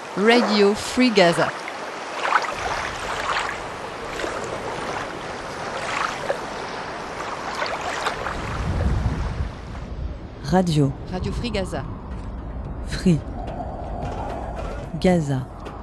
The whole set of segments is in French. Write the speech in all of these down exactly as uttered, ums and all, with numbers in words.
Radio Free Gaza. Radio. Radio Free Gaza. Free. Gaza.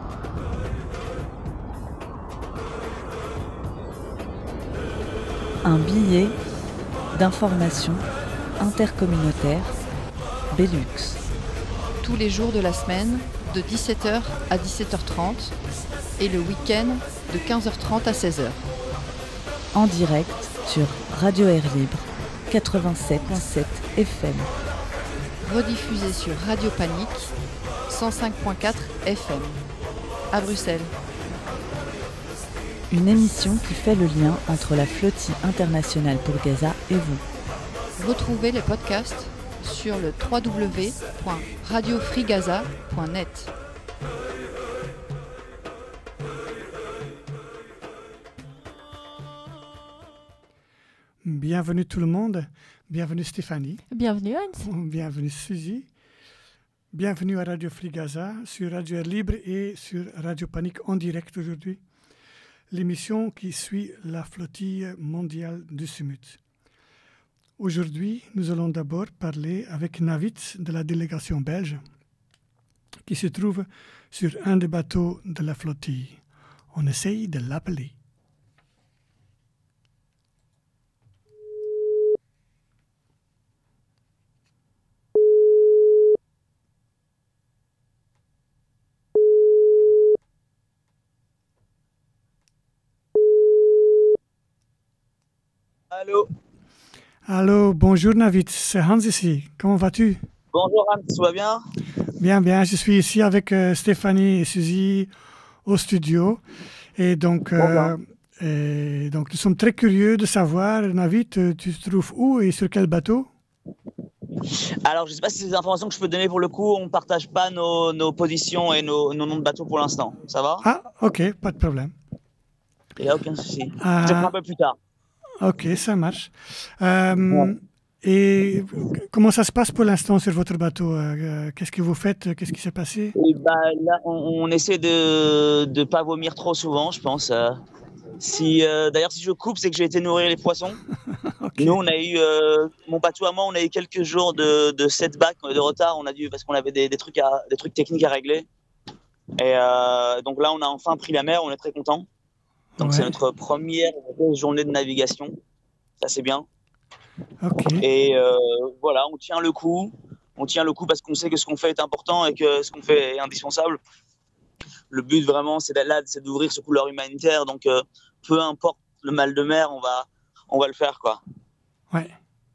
Un billet d'information intercommunautaire Belux. Tous les jours de la semaine, de dix-sept heures à dix-sept heures trente et le week-end de quinze heures trente à seize heures. En direct sur Radio Air Libre quatre-vingt-sept virgule sept F M. Rediffusé sur Radio Panique cent cinq virgule quatre F M à Bruxelles. Une émission qui fait le lien entre la flottille internationale pour Gaza et vous. Retrouvez les podcasts sur le w w w point radio free gaza point net. Bienvenue tout le monde, bienvenue Stéphanie. Bienvenue Hans. Bienvenue Suzy. Bienvenue à Radio Free Gaza, sur Radio Air Libre et sur Radio Panique en direct aujourd'hui. L'émission qui suit la flottille mondiale du Sumut. Aujourd'hui, nous allons d'abord parler avec Navid de la délégation belge qui se trouve sur un des bateaux de la flottille. On essaye de l'appeler. Allô. Allô, bonjour Navid, c'est Hans ici. Comment vas-tu? Bonjour Hans, tout va bien? Bien, bien. Je suis ici avec euh, Stéphanie et Suzy au studio. Et donc, euh, et donc, nous sommes très curieux de savoir, Navid, tu te trouves où et sur quel bateau? Alors, je ne sais pas si c'est des informations que je peux donner pour le coup. On ne partage pas nos, nos positions et nos, nos noms de bateaux pour l'instant. Ça va? Ah, ok, pas de problème. Il n'y a aucun souci. Ah. Je te prends un peu plus tard. Ok, ça marche. Euh, ouais. Et comment ça se passe pour l'instant sur votre bateau? euh, Qu'est-ce que vous faites? Qu'est-ce qui s'est passé? Et bah, là, on, on essaie de ne pas vomir trop souvent, je pense. Euh, si, euh, d'ailleurs, si je coupe, c'est que j'ai été nourrir les poissons. Okay. Nous, on a eu, euh, mon bateau à moi, on a eu quelques jours de, de setback, de retard. On a dû, parce qu'on avait des, des, trucs à, des trucs techniques à régler. Et euh, donc là, on a enfin pris la mer, on est très contents. Donc, ouais. C'est notre première journée de navigation. Ça, c'est bien. Okay. Et euh, voilà, on tient le coup. On tient le coup parce qu'on sait que ce qu'on fait est important et que ce qu'on fait est indispensable. Le but, vraiment, c'est là, c'est d'ouvrir ce couloir humanitaire. Donc, euh, peu importe le mal de mer, on va, on va le faire, quoi. Ouais.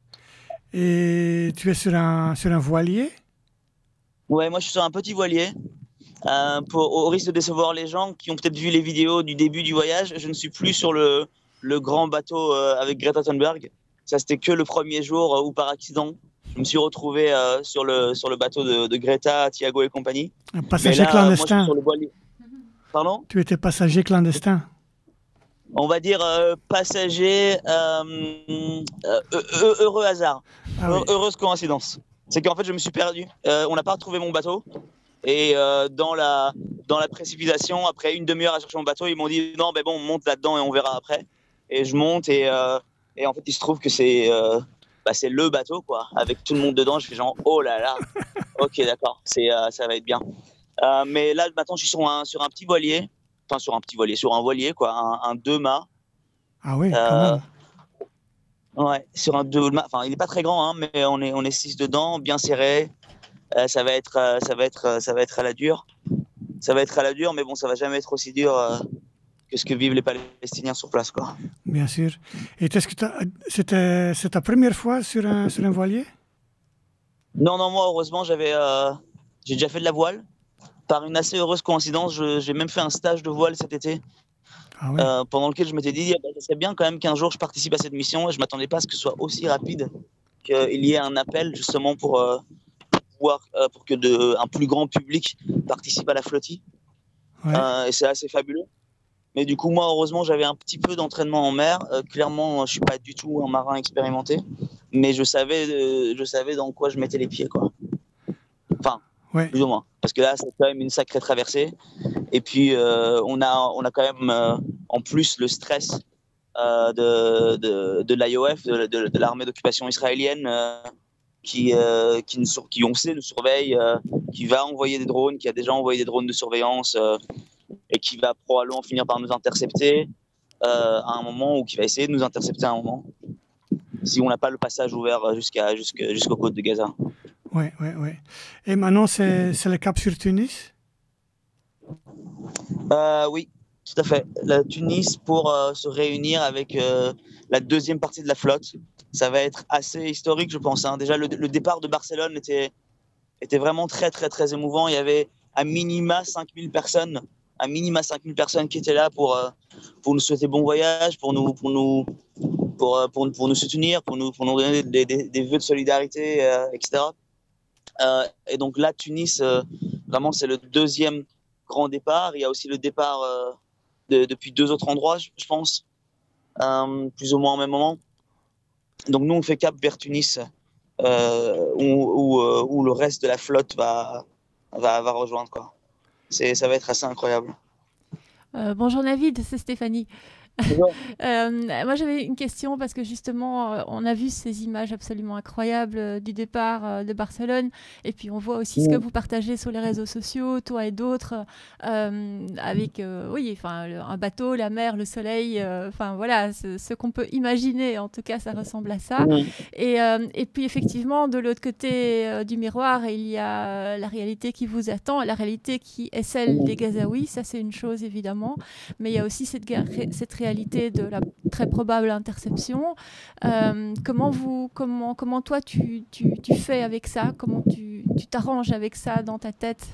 Et tu es sur un, sur un voilier? Ouais, moi, je suis sur un petit voilier. Euh, pour, au risque de décevoir les gens qui ont peut-être vu les vidéos du début du voyage, je ne suis plus sur le, le grand bateau euh, avec Greta Thunberg. Ça, c'était que le premier jour euh, où, par accident, je me suis retrouvé euh, sur, le, sur le bateau de, de Greta, Thiago et compagnie. Un passager là, clandestin. Moi, sur le voilier. Pardon ? Tu étais passager clandestin. On va dire euh, passager, euh, euh, heureux hasard, ah, oui. Heureuse coïncidence. C'est qu'en fait, je me suis perdu. Euh, on n'a pas retrouvé mon bateau. Et euh, dans, la, dans la précipitation, après une demi-heure à chercher mon bateau, ils m'ont dit non, ben bon, on monte là-dedans et on verra après. Et je monte et, euh, et en fait, il se trouve que c'est, euh, bah, c'est le bateau, quoi, avec tout le monde dedans. Je fais genre, oh là là, ok, d'accord, c'est, euh, ça va être bien. Euh, mais là, maintenant, je suis sur un, sur un petit voilier, enfin, sur un petit voilier, sur un voilier, quoi, un, un deux mâts. Ah oui, euh, quand même. Ouais, sur un deux mâts, enfin, il n'est pas très grand, hein, mais on est, on est six dedans, bien serré. Euh, ça va être, euh, ça va être, euh, ça va être à la dure. Ça va être à la dure, mais bon, ça va jamais être aussi dur euh, que ce que vivent les Palestiniens sur place, quoi. Bien sûr. Et est-ce que c'était, c'est ta première fois sur un, sur un voilier? Non, non, moi, heureusement, j'avais, euh, j'ai déjà fait de la voile. Par une assez heureuse coïncidence, je, j'ai même fait un stage de voile cet été, ah oui. euh, pendant lequel je m'étais dit, bah, ça serait bien quand même qu'un jour je participe à cette mission. Et je m'attendais pas à ce que ce soit aussi rapide, qu'il y ait un appel justement pour. Euh, pour que de, un plus grand public participe à la flottille. Ouais. Euh, et c'est assez fabuleux. Mais du coup, moi, heureusement, j'avais un petit peu d'entraînement en mer. Euh, clairement, je ne suis pas du tout un marin expérimenté, mais je savais, euh, je savais dans quoi je mettais les pieds, quoi. Enfin, ouais. plus ou moins. parce que là, c'est quand même une sacrée traversée. Et puis, euh, on, a, on a quand même euh, en plus le stress euh, de, de, de l'I O F, de, de, de l'armée d'occupation israélienne, euh, qui, euh, qui, nous, qui, on sait, nous surveille, euh, qui va envoyer des drones, qui a déjà envoyé des drones de surveillance euh, et qui va probablement finir par nous intercepter euh, à un moment, ou qui va essayer de nous intercepter à un moment, si on n'a pas le passage ouvert jusqu'à, jusqu'à, jusqu'aux côtes de Gaza. Oui, oui, oui. Et maintenant, c'est, c'est le cap sur Tunis? euh, Oui, tout à fait. La Tunis pour euh, se réunir avec euh, la deuxième partie de la flotte. Ça va être assez historique, je pense. Hein. Déjà, le, le départ de Barcelone était, était vraiment très, très, très émouvant. Il y avait à minima cinq mille personnes, à minima cinq mille personnes qui étaient là pour, euh, pour nous souhaiter bon voyage, pour nous, pour nous, pour, pour, pour nous soutenir, pour nous, pour nous donner des, des, des vœux de solidarité, euh, et cetera. Euh, et donc là, Tunis, euh, vraiment, c'est le deuxième grand départ. Il y a aussi le départ euh, de, depuis deux autres endroits, je, je pense, euh, plus ou moins au même moment. Donc nous, on fait cap vers Tunis, euh, où, où, euh, où le reste de la flotte va, va, va rejoindre, quoi. C'est, ça va être assez incroyable. Euh, bonjour Navid, c'est Stéphanie. euh, moi j'avais une question parce que justement euh, on a vu ces images absolument incroyables euh, du départ euh, de Barcelone, et puis on voit aussi mmh. ce que vous partagez sur les réseaux sociaux, toi et d'autres, euh, avec euh, oui, enfin, le, un bateau, la mer, le soleil, enfin euh, voilà, ce, ce qu'on peut imaginer, en tout cas ça ressemble à ça. Mmh. Et, euh, et puis effectivement de l'autre côté euh, du miroir il y a la réalité qui vous attend, la réalité qui est celle des Gazaouis, ça c'est une chose évidemment, mais il y a aussi cette, cette réalité de la très probable interception. Euh, comment, vous, comment, comment toi tu, tu, tu fais avec ça? Comment tu, tu t'arranges avec ça dans ta tête?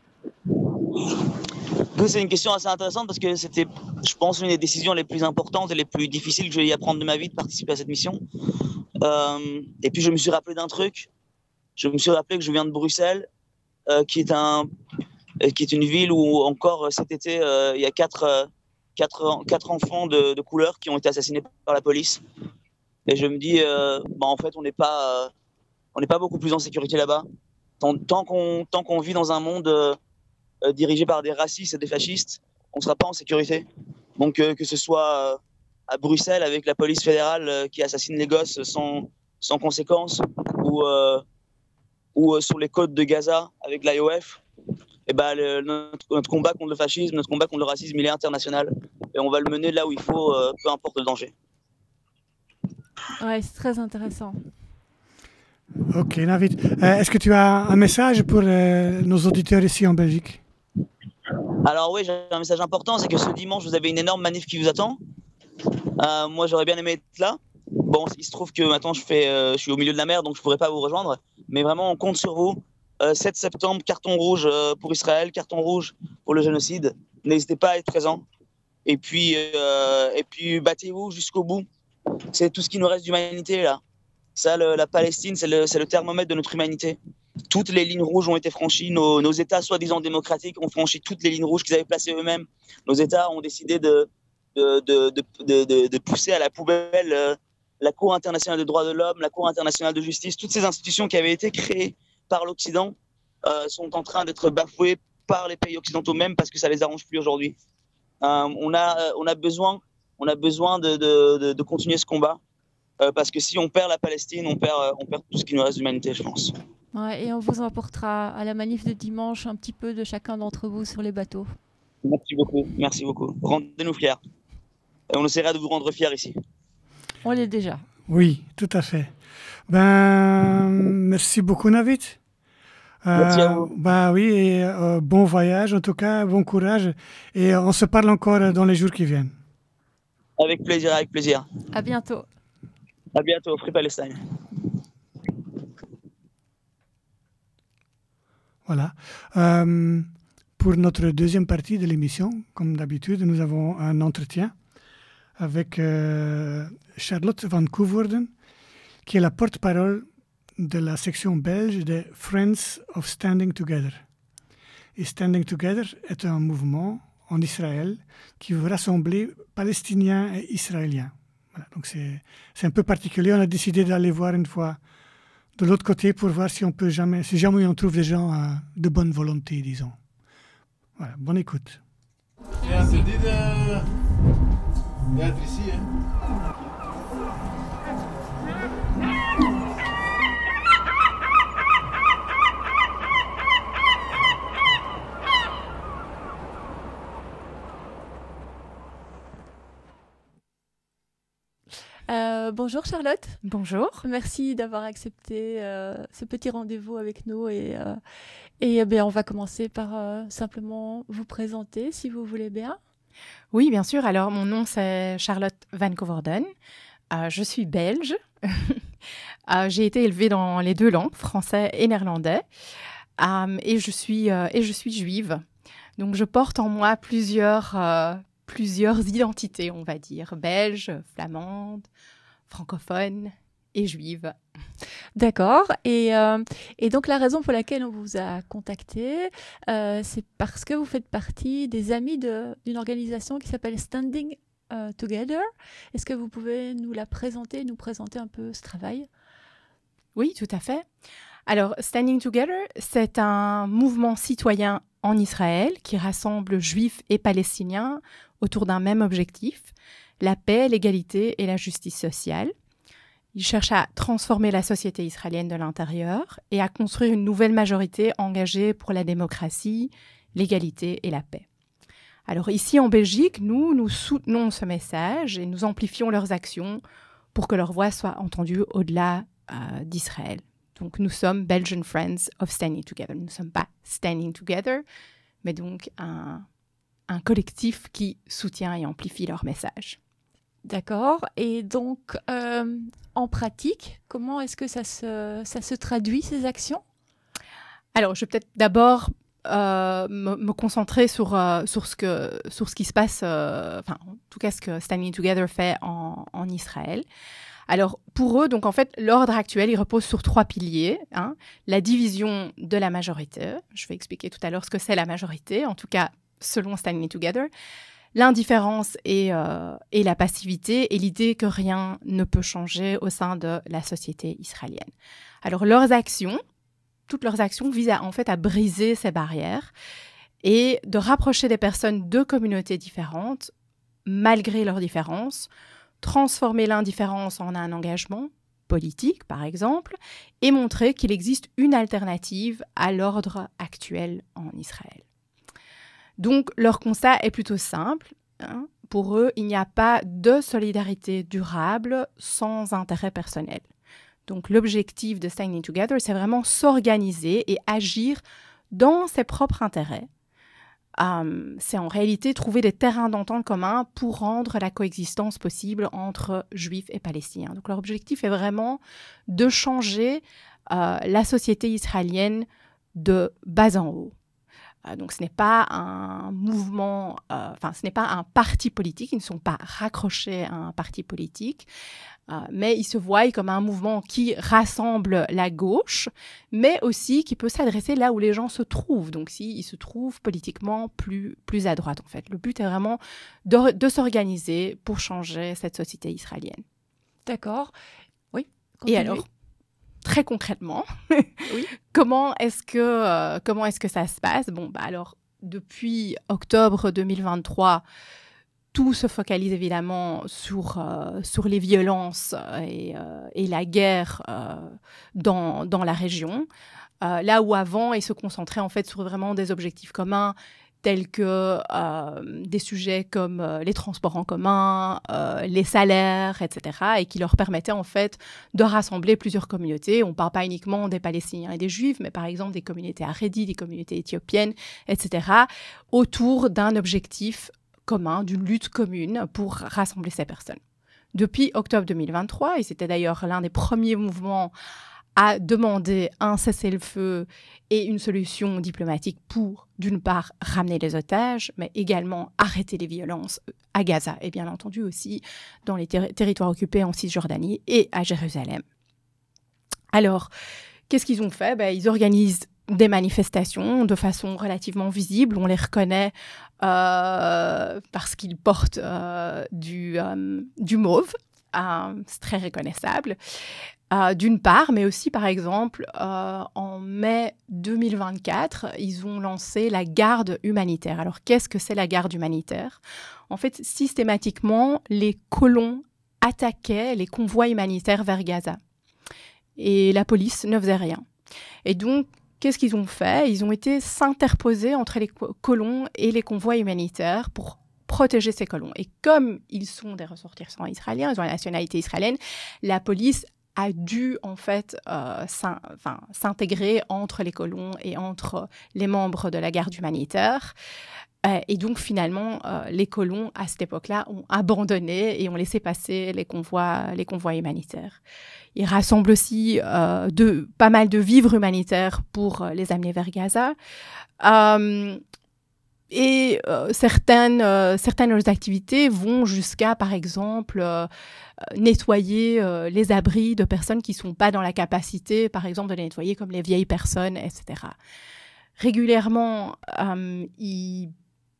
C'est une question assez intéressante parce que c'était, je pense, une des décisions les plus importantes et les plus difficiles que j'ai eu à prendre de ma vie de participer à cette mission. Euh, et puis je me suis rappelé d'un truc. Je me suis rappelé que je viens de Bruxelles, euh, qui est un, qui est une ville où encore cet été, euh, il y a quatre euh, Quatre, quatre enfants de, de couleur qui ont été assassinés par la police. Et je me dis, euh, bah en fait, on n'est pas, euh, on n'est pas beaucoup plus en sécurité là-bas. Tant, tant, qu'on, tant qu'on vit dans un monde euh, euh, dirigé par des racistes et des fascistes, on ne sera pas en sécurité. Donc, euh, que ce soit euh, à Bruxelles avec la police fédérale euh, qui assassine les gosses sans, sans conséquence, ou, euh, ou euh, sur les côtes de Gaza avec l'I O F, et ben, le, notre, notre combat contre le fascisme, notre combat contre le racisme, il est international. Et on va le mener là où il faut, euh, peu importe le danger. Ouais, c'est très intéressant. Ok, Navid. Euh, est-ce que tu as un message pour euh, nos auditeurs ici en Belgique? Alors oui, j'ai un message important, c'est que ce dimanche, vous avez une énorme manif qui vous attend. Euh, moi, j'aurais bien aimé être là. Bon, il se trouve que maintenant, je, fais, euh, je suis au milieu de la mer, donc je ne pourrais pas vous rejoindre. Mais vraiment, on compte sur vous. Euh, sept septembre, carton rouge euh, pour Israël, carton rouge pour le génocide. N'hésitez pas à être présent. Et puis, euh, et puis battez-vous jusqu'au bout. C'est tout ce qui nous reste d'humanité là. Ça, le, la Palestine, c'est le, c'est le thermomètre de notre humanité. Toutes les lignes rouges ont été franchies. Nos, nos États, soi-disant démocratiques, ont franchi toutes les lignes rouges qu'ils avaient placées eux-mêmes. Nos États ont décidé de, de, de, de, de, de, de pousser à la poubelle euh, la Cour internationale des droits de l'homme, la Cour internationale de justice. Toutes ces institutions qui avaient été créées par l'Occident euh, sont en train d'être bafouées par les pays occidentaux même parce que ça les arrange plus aujourd'hui. Euh, on a, on a besoin, on a besoin de, de, de, de continuer ce combat euh, parce que si on perd la Palestine, on perd, on perd tout ce qui nous reste d'humanité, je pense. Ouais, et on vous emportera à la manif de dimanche un petit peu de chacun d'entre vous sur les bateaux. Merci beaucoup, merci beaucoup. Rendez-nous fiers. Et on essaiera de vous rendre fiers ici. On l'est déjà. Oui, tout à fait. Ben, merci beaucoup, Navid. Euh, Merci à vous. Bah oui, et euh, bon voyage en tout cas, bon courage. Et on se parle encore dans les jours qui viennent. Avec plaisir, avec plaisir. À bientôt. À bientôt, Free Palestine. Voilà. Euh, pour notre deuxième partie de l'émission, comme d'habitude, nous avons un entretien avec euh, Charlotte van Coevoorden, qui est la porte-parole de la section belge des Friends of Standing Together. Et Standing Together est un mouvement en Israël qui veut rassembler Palestiniens et Israéliens. Voilà, donc c'est, c'est un peu particulier. On a décidé d'aller voir une fois de l'autre côté pour voir si on peut jamais, si jamais on trouve des gens euh, de bonne volonté, disons. Voilà, bonne écoute. C'est interdit de... d'être ici, hein. Euh, bonjour Charlotte. Bonjour. Merci d'avoir accepté euh, ce petit rendez-vous avec nous et, euh, et eh bien, on va commencer par euh, simplement vous présenter si vous voulez bien. Oui, bien sûr. Alors, mon nom c'est Charlotte Van Coverden. Euh, je suis belge. euh, j'ai été élevée dans les deux langues, français et néerlandais. Euh, et, je suis, euh, et je suis juive. Donc, je porte en moi plusieurs... Euh, plusieurs identités, on va dire, belge, flamande, francophone et juive. D'accord. Et, euh, et donc, la raison pour laquelle on vous a contacté, euh, c'est parce que vous faites partie des amis de, d'une organisation qui s'appelle Standing uh, Together. Est-ce que vous pouvez nous la présenter, nous présenter un peu ce travail ? Oui, tout à fait. Alors, Standing Together, c'est un mouvement citoyen en Israël qui rassemble juifs et palestiniens autour d'un même objectif, la paix, l'égalité et la justice sociale. Il cherche à transformer la société israélienne de l'intérieur et à construire une nouvelle majorité engagée pour la démocratie, l'égalité et la paix. Alors ici en Belgique, nous, nous soutenons ce message et nous amplifions leurs actions pour que leur voix soit entendue au-delà euh, d'Israël. Donc nous sommes Belgian Friends of Standing Together. Nous ne sommes pas Standing Together, mais donc un... un collectif qui soutient et amplifie leur message. D'accord. Et donc, euh, en pratique, comment est-ce que ça se, ça se traduit, ces actions ? Alors, je vais peut-être d'abord euh, me, me concentrer sur, euh, sur, ce que, sur ce qui se passe, euh, enfin, en tout cas, ce que Standing Together fait en, en Israël. Alors, pour eux, donc, en fait, l'ordre actuel, il repose sur trois piliers. Hein. La division de la majorité. Je vais expliquer tout à l'heure ce que c'est la majorité. En tout cas, selon Standing Together, l'indifférence et, euh, et la passivité et l'idée que rien ne peut changer au sein de la société israélienne. Alors, leurs actions, toutes leurs actions visent à, en fait à briser ces barrières et de rapprocher des personnes de communautés différentes, malgré leurs différences, transformer l'indifférence en un engagement politique, par exemple, et montrer qu'il existe une alternative à l'ordre actuel en Israël. Donc, leur constat est plutôt simple. Hein. Pour eux, il n'y a pas de solidarité durable sans intérêt personnel. Donc, l'objectif de Standing Together, c'est vraiment s'organiser et agir dans ses propres intérêts. Um, c'est en réalité trouver des terrains d'entente communs pour rendre la coexistence possible entre Juifs et Palestiniens. Donc, leur objectif est vraiment de changer euh, la société israélienne de bas en haut. Donc, ce n'est pas un mouvement, euh, enfin, ce n'est pas un parti politique, ils ne sont pas raccrochés à un parti politique, euh, mais ils se voient comme un mouvement qui rassemble la gauche, mais aussi qui peut s'adresser là où les gens se trouvent, donc s'ils se trouvent politiquement plus, plus à droite, en fait. Le but est vraiment de, de s'organiser pour changer cette société israélienne. D'accord. Oui. Continuez. Et alors, très concrètement, oui. comment, est-ce que, euh, comment est-ce que ça se passe ? Bon, bah alors, depuis octobre deux mille vingt-trois, tout se focalise évidemment sur, euh, sur les violences et, euh, et la guerre euh, dans, dans la région. Euh, là où avant, ils se concentraient en fait sur vraiment des objectifs communs, tels que euh, des sujets comme euh, les transports en commun, euh, les salaires, et cetera, et qui leur permettaient en fait de rassembler plusieurs communautés. On ne parle pas uniquement des Palestiniens et des Juifs, mais par exemple des communautés harédies, des communautés éthiopiennes, et cetera, autour d'un objectif commun, d'une lutte commune pour rassembler ces personnes. Depuis octobre deux mille vingt-trois, et c'était d'ailleurs l'un des premiers mouvements à demander un cessez-le-feu et une solution diplomatique pour, d'une part, ramener les otages, mais également arrêter les violences à Gaza et bien entendu aussi dans les ter- territoires occupés en Cisjordanie et à Jérusalem. Alors, qu'est-ce qu'ils ont fait ? Ben, ils organisent des manifestations de façon relativement visible. On les reconnaît euh, parce qu'ils portent euh, du, euh, du mauve. Euh, c'est très reconnaissable. Euh, d'une part, mais aussi, par exemple, euh, en mai deux mille vingt-quatre, ils ont lancé la garde humanitaire. Alors, qu'est-ce que c'est la garde humanitaire ? En fait, systématiquement, les colons attaquaient les convois humanitaires vers Gaza. Et la police ne faisait rien. Et donc, qu'est-ce qu'ils ont fait ? Ils ont été s'interposer entre les colons et les convois humanitaires pour protéger ces colons. Et comme ils sont des ressortissants israéliens, ils ont la nationalité israélienne, la police a dû en fait euh, s'in- enfin, s'intégrer entre les colons et entre les membres de la garde humanitaire. Euh, et donc finalement, euh, les colons à cette époque-là ont abandonné et ont laissé passer les convois, les convois humanitaires. Ils rassemblent aussi euh, de, pas mal de vivres humanitaires pour euh, les amener vers Gaza. Euh, Et euh, certaines, euh, certaines de leurs activités vont jusqu'à, par exemple, euh, nettoyer euh, les abris de personnes qui ne sont pas dans la capacité, par exemple, de les nettoyer, comme les vieilles personnes, et cetera. Régulièrement, euh, ils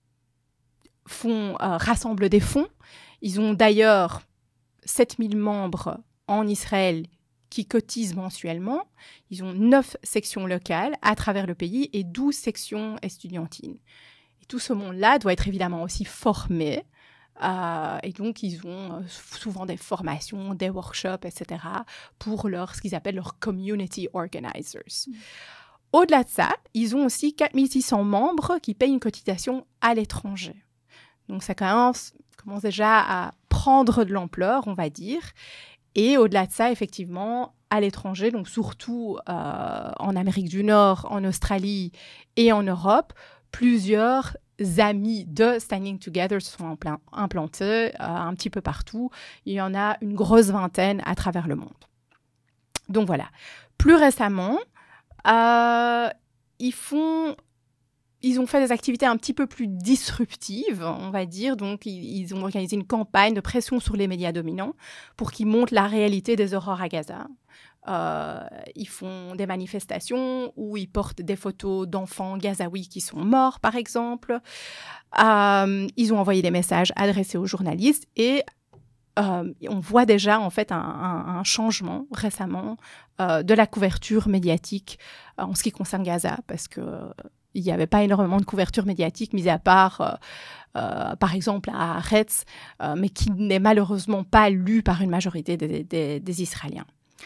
font, euh, rassemblent des fonds. Ils ont d'ailleurs sept mille membres en Israël qui cotisent mensuellement. Ils ont neuf sections locales à travers le pays et douze sections estudiantines. Tout ce monde-là doit être évidemment aussi formé. Euh, et donc, ils ont souvent des formations, des workshops, et cetera pour leur, ce qu'ils appellent leurs community organizers. Mmh. Au-delà de ça, ils ont aussi quatre mille six cents membres qui payent une cotisation à l'étranger. Donc, ça commence, commence déjà à prendre de l'ampleur, on va dire. Et au-delà de ça, effectivement, à l'étranger, donc surtout euh, en Amérique du Nord, en Australie et en Europe, plusieurs amis de Standing Together se sont impl- implantés euh, un petit peu partout. Il y en a une grosse vingtaine à travers le monde. Donc voilà. Plus récemment, euh, ils font... Ils ont fait des activités un petit peu plus disruptives, on va dire. Donc, ils, ils ont organisé une campagne de pression sur les médias dominants pour qu'ils montrent la réalité des horreurs à Gaza. Euh, ils font des manifestations où ils portent des photos d'enfants gazaouis qui sont morts, par exemple. Euh, ils ont envoyé des messages adressés aux journalistes et euh, on voit déjà en fait un, un, un changement récemment euh, de la couverture médiatique euh, en ce qui concerne Gaza, parce que euh, il n'y avait pas énormément de couverture médiatique, mis à part, euh, euh, par exemple, à Haaretz, euh, mais qui n'est malheureusement pas lu par une majorité des, des, des Israéliens.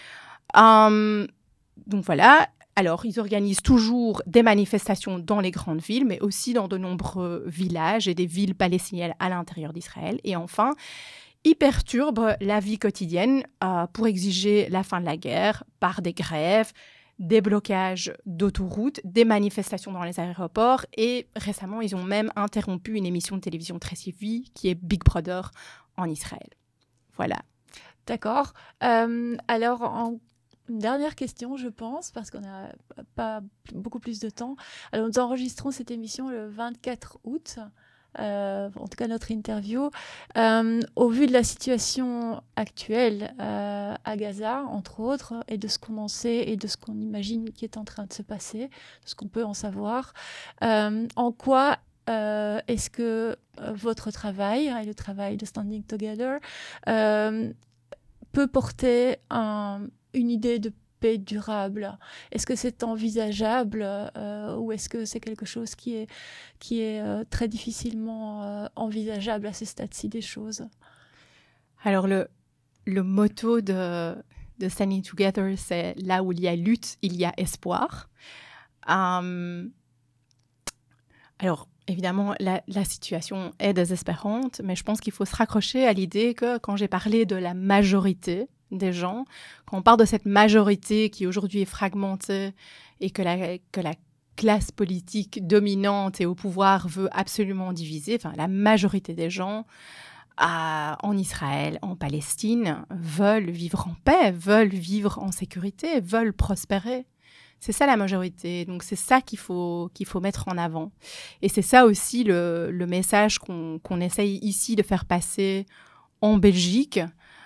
Um, donc voilà, alors ils organisent toujours des manifestations dans les grandes villes, mais aussi dans de nombreux villages et des villes palestiniennes à l'intérieur d'Israël. Et enfin, ils perturbent la vie quotidienne euh, pour exiger la fin de la guerre par des grèves, des blocages d'autoroutes, des manifestations dans les aéroports et récemment, ils ont même interrompu une émission de télévision très suivie qui est Big Brother en Israël. Voilà. D'accord. Euh, alors, en Une dernière question, je pense, parce qu'on n'a pas beaucoup plus de temps. Alors, nous enregistrons cette émission le vingt-quatre août, euh, en tout cas notre interview. Euh, au vu de la situation actuelle euh, à Gaza, entre autres, et de ce qu'on en sait et de ce qu'on imagine qui est en train de se passer, de ce qu'on peut en savoir, euh, en quoi euh, est-ce que euh, votre travail, et le travail de Standing Together, euh, peut porter un une idée de paix durable? Est-ce que c'est envisageable euh, ou est-ce que c'est quelque chose qui est, qui est euh, très difficilement euh, envisageable à ce stade-ci des choses? Alors, le, le motto de, de Standing Together, c'est « là où il y a lutte, il y a espoir ». Um, alors, évidemment, la, la situation est désespérante, mais je pense qu'il faut se raccrocher à l'idée que quand j'ai parlé de la majorité des gens, quand on parle de cette majorité qui aujourd'hui est fragmentée et que la, que la classe politique dominante et au pouvoir veut absolument diviser, enfin la majorité des gens à, en Israël, en Palestine, veulent vivre en paix, veulent vivre en sécurité, veulent prospérer. C'est ça la majorité, donc c'est ça qu'il faut, qu'il faut mettre en avant. Et c'est ça aussi le, le message qu'on, qu'on essaye ici de faire passer en Belgique.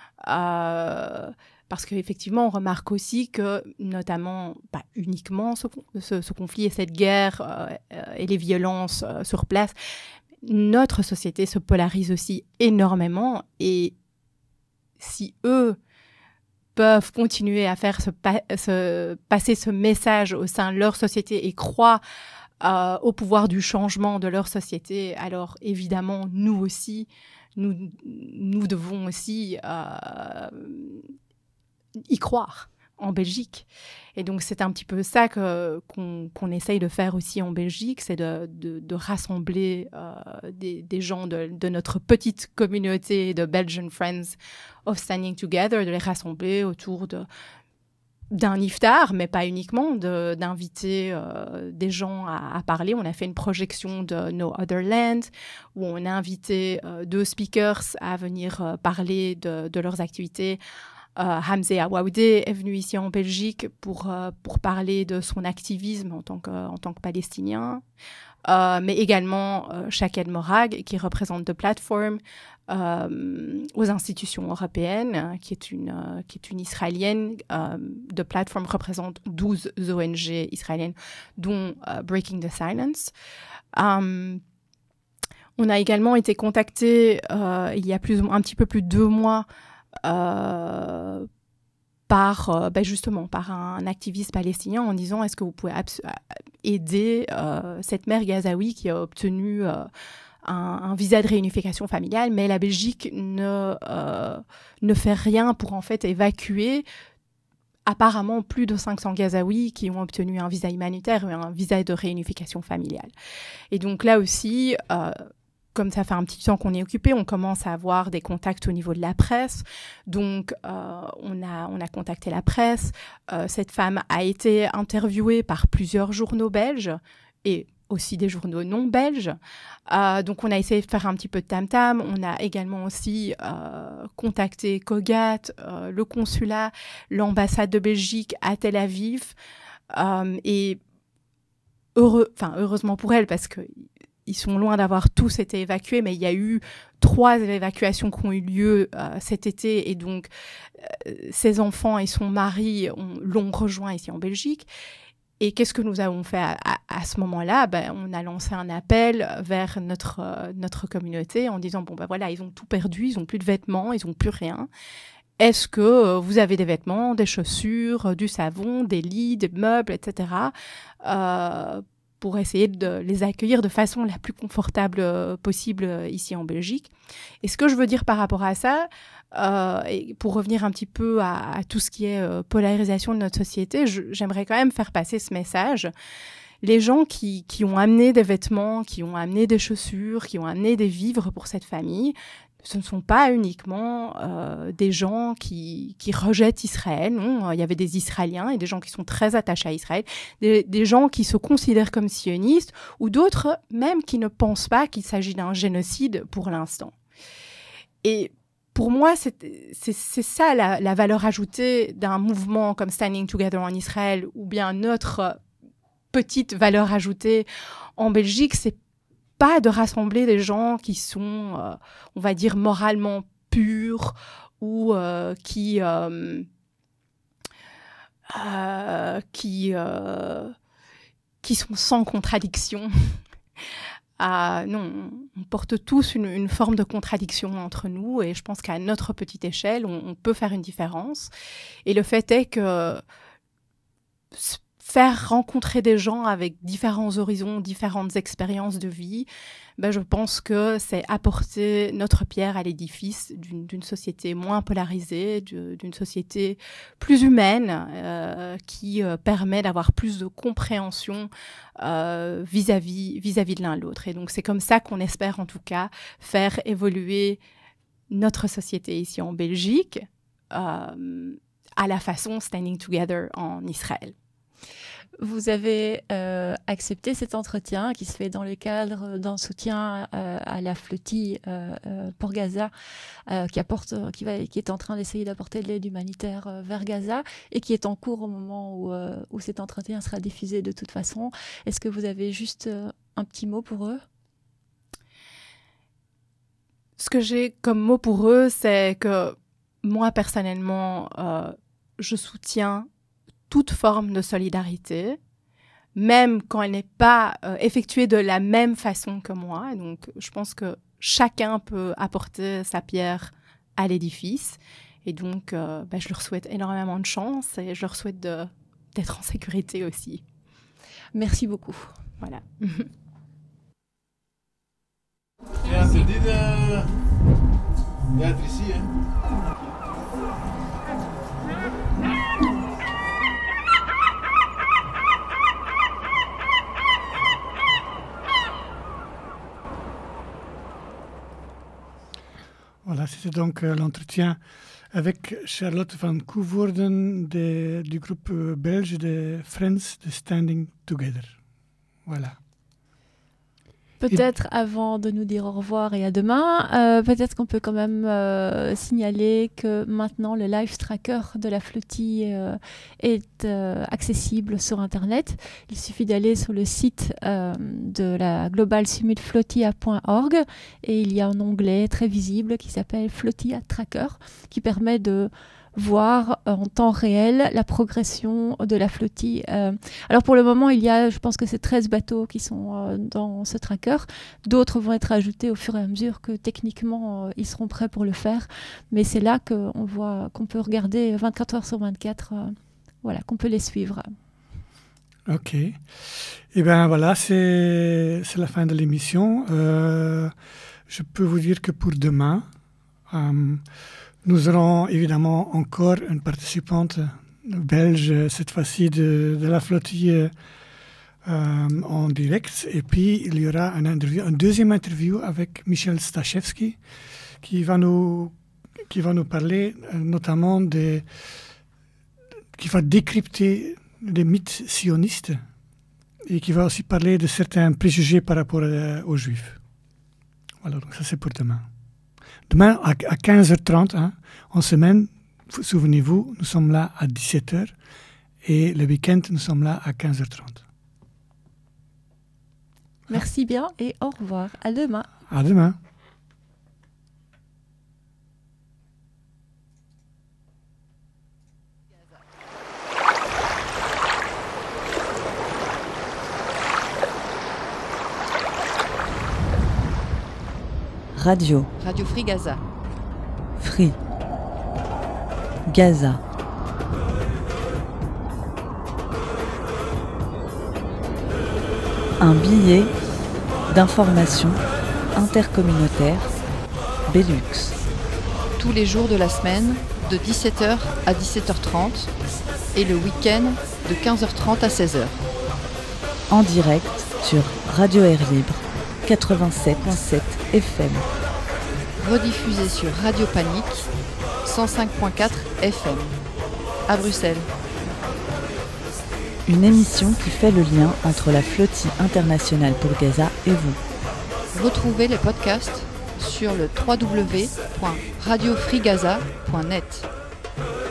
Euh, parce qu'effectivement, on remarque aussi que, notamment, pas uniquement ce, ce, ce conflit et cette guerre euh, et les violences euh, sur place, notre société se polarise aussi énormément et si eux peuvent continuer à faire ce, pa- ce, passer ce message au sein de leur société et croient euh, au pouvoir du changement de leur société, alors évidemment, nous aussi, nous, nous devons aussi euh, y croire en Belgique. Et donc, c'est un petit peu ça que, qu'on, qu'on essaye de faire aussi en Belgique, c'est de, de, de rassembler euh, des, des gens de, de notre petite communauté de Belgian Friends of Standing Together, de les rassembler autour de, d'un iftar, mais pas uniquement, de, d'inviter euh, des gens à, à parler. On a fait une projection de No Other Land, où on a invité euh, deux speakers à venir euh, parler de, de leurs activités. Euh, Hamze Awaoudé est venu ici en Belgique pour, euh, pour parler de son activisme en tant que, en tant que Palestinien, euh, mais également euh, Shaked Morag, qui représente The Platform euh, aux institutions européennes, qui est une, euh, qui est une Israélienne. Euh, The Platform représente douze O N G israéliennes, dont euh, Breaking the Silence. Um, on a également été contacté euh, il y a plus, un petit peu plus de deux mois Euh, par, euh, ben justement, par un, un activiste palestinien en disant est-ce que vous pouvez abs- aider euh, cette mère gazaoui qui a obtenu euh, un, un visa de réunification familiale, mais la Belgique ne, euh, ne fait rien pour en fait évacuer apparemment plus de cinq cents Gazaouis qui ont obtenu un visa humanitaire et un visa de réunification familiale. Et donc là aussi, euh, comme ça fait un petit temps qu'on est occupé, on commence à avoir des contacts au niveau de la presse. Donc, euh, on a, on a contacté la presse. Euh, cette femme a été interviewée par plusieurs journaux belges et aussi des journaux non belges. Euh, donc, on a essayé de faire un petit peu de tam-tam. On a également aussi euh, contacté COGAT, euh, le consulat, l'ambassade de Belgique à Tel Aviv. Euh, et heureux, enfin, heureusement pour elle, parce que ils sont loin d'avoir tous été évacués, mais il y a eu trois évacuations qui ont eu lieu euh, cet été. Et donc, euh, ses enfants et son mari ont, l'ont rejoint ici en Belgique. Et qu'est-ce que nous avons fait à, à, à ce moment-là? Ben, on a lancé un appel vers notre, euh, notre communauté en disant, bon, ben voilà, ils ont tout perdu, ils n'ont plus de vêtements, ils n'ont plus rien. Est-ce que euh, vous avez des vêtements, des chaussures, euh, du savon, des lits, des meubles, et cetera euh, pour essayer de les accueillir de façon la plus confortable euh, possible euh, ici en Belgique. Et ce que je veux dire par rapport à ça, euh, et pour revenir un petit peu à, à tout ce qui est euh, polarisation de notre société, je, j'aimerais quand même faire passer ce message. Les gens qui, qui ont amené des vêtements, qui ont amené des chaussures, qui ont amené des vivres pour cette famille, ce ne sont pas uniquement euh, des gens qui, qui rejettent Israël. Non, il y avait des Israéliens et des gens qui sont très attachés à Israël, des, des gens qui se considèrent comme sionistes ou d'autres même qui ne pensent pas qu'il s'agit d'un génocide pour l'instant. Et pour moi, c'est, c'est, c'est ça la, la valeur ajoutée d'un mouvement comme Standing Together en Israël ou bien notre petite valeur ajoutée en Belgique, c'est pas de rassembler des gens qui sont, euh, on va dire, moralement purs ou euh, qui, euh, euh, qui, euh, qui sont sans contradiction. euh, non, on porte tous une, une forme de contradiction entre nous et je pense qu'à notre petite échelle, on, on peut faire une différence. Et le fait est que faire rencontrer des gens avec différents horizons, différentes expériences de vie, ben je pense que c'est apporter notre pierre à l'édifice d'une, d'une société moins polarisée, de, d'une société plus humaine, euh, qui euh, permet d'avoir plus de compréhension euh, vis-à-vis, vis-à-vis de l'un de l'autre. Et donc c'est comme ça qu'on espère en tout cas faire évoluer notre société ici en Belgique, euh, à la façon Standing Together en Israël. Vous avez euh, accepté cet entretien qui se fait dans le cadre d'un soutien euh, à la flottille euh, euh, pour Gaza, euh, qui, apporte, qui, va, qui est en train d'essayer d'apporter de l'aide humanitaire euh, vers Gaza et qui est en cours au moment où, euh, où cet entretien sera diffusé de toute façon. Est-ce que vous avez juste euh, un petit mot pour eux? Ce que j'ai comme mot pour eux, c'est que moi, personnellement, euh, je soutiens toute forme de solidarité, même quand elle n'est pas euh, effectuée de la même façon que moi. Donc, je pense que chacun peut apporter sa pierre à l'édifice. Et donc, euh, bah, je leur souhaite énormément de chance et je leur souhaite de, d'être en sécurité aussi. Merci beaucoup. Voilà. Ja, c'est dit de... d'être ici, hein. Voilà, c'était donc euh, l'entretien avec Charlotte van Coevoorden de, du groupe euh, belge de Friends de Standing Together. Voilà. Peut-être avant de nous dire au revoir et à demain, euh, peut-être qu'on peut quand même euh, signaler que maintenant le live tracker de la flottille euh, est euh, accessible sur Internet. Il suffit d'aller sur le site euh, de la Global Summit Flotilla point org et il y a un onglet très visible qui s'appelle Flotilla Tracker qui permet de voir en temps réel la progression de la flottille. Euh, alors pour le moment, il y a, je pense que c'est treize bateaux qui sont euh, dans ce tracker. D'autres vont être ajoutés au fur et à mesure que techniquement, euh, ils seront prêts pour le faire. Mais c'est là qu'on voit, qu'on peut regarder vingt-quatre heures sur vingt-quatre, euh, voilà, qu'on peut les suivre. Ok. Et eh bien voilà, c'est, c'est la fin de l'émission. Euh, je peux vous dire que pour demain, euh, nous aurons évidemment encore une participante belge, cette fois-ci de, de la flottille euh, en direct. Et puis, il y aura un, interview, un deuxième interview avec Michel Stachewski qui va nous, qui va nous parler euh, notamment des... qui va décrypter les mythes sionistes et qui va aussi parler de certains préjugés par rapport à, aux Juifs. Voilà, donc ça c'est pour demain. Demain, à quinze heures trente, hein, en semaine, souvenez-vous, nous sommes là à dix-sept heures et le week-end, nous sommes là à quinze heures trente. Merci bien et au revoir. À demain. À demain. Radio. Radio Free Gaza. Free. Gaza. Un billet d'information intercommunautaire Belux. Tous les jours de la semaine, de dix-sept heures à dix-sept heures trente et le week-end de quinze heures trente à seize heures. En direct sur Radio Air Libre quatre-vingt-sept virgule sept F M. Rediffusé sur Radio Panique cent cinq virgule quatre F M. À Bruxelles. Une émission qui fait le lien entre la flottille internationale pour Gaza et vous. Retrouvez les podcasts sur le w w w point radio free gaza point net.